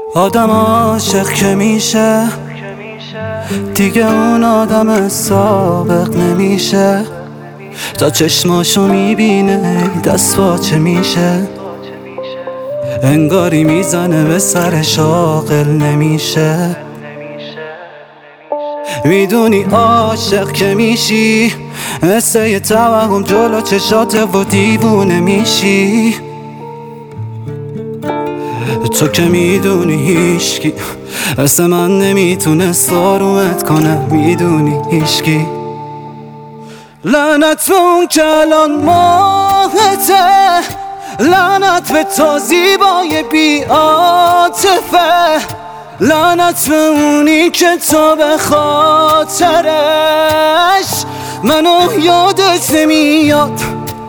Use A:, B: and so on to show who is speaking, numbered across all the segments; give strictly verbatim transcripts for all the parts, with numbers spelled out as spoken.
A: آدم عاشق که میشه دیگه اون آدم سابق نمیشه. تا چشماشو میبینه دست باچه میشه، انگاری میزنه به سر شاغل نمیشه. میدونی عاشق که میشی مثل یه توهم جلو چشاته و دیوونه میشی. تو که میدونی هیشکی مثل من نمیتونست آرومت کنه، میدونی هیشکی. لعنت به اون که الان ماهته، لعنت به تو زیبای بی عاطفه، لعنت به اونی که تو به خاطرش منو یادت نمیاد.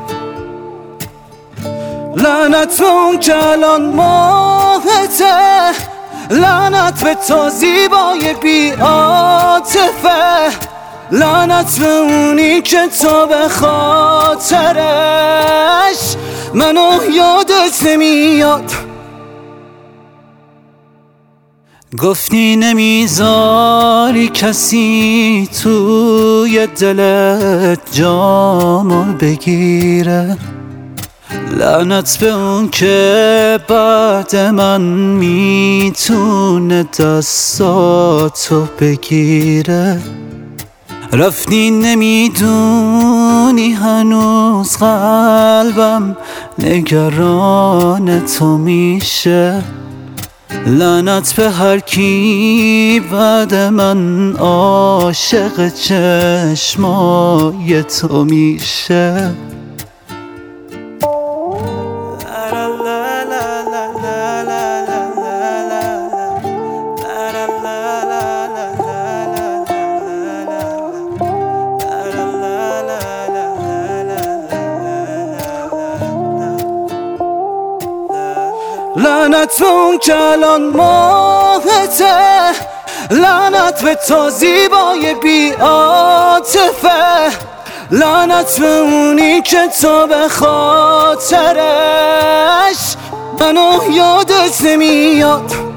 A: لعنت به اون که الان ماهته، لعنت به تو زیبای بی عاطفه، لعنت به اونی که تو به خاطرش منو یادت نمیاد. گفتی نمیذاری کسی توی دلت جامو بگیره، لعنت به اون که بعد من میتونه دستاتو بگیره. رفتی نمیدونی هنوز قلبم نگران تو میشه، لعنت به هر کی بعد من عاشق چشمای تو میشه. لعنت به اون که الان ماهته، لعنت به تو زیبای بی عاطفه، لعنت به اونی که تو به خاطرش منو یادت نمیاد.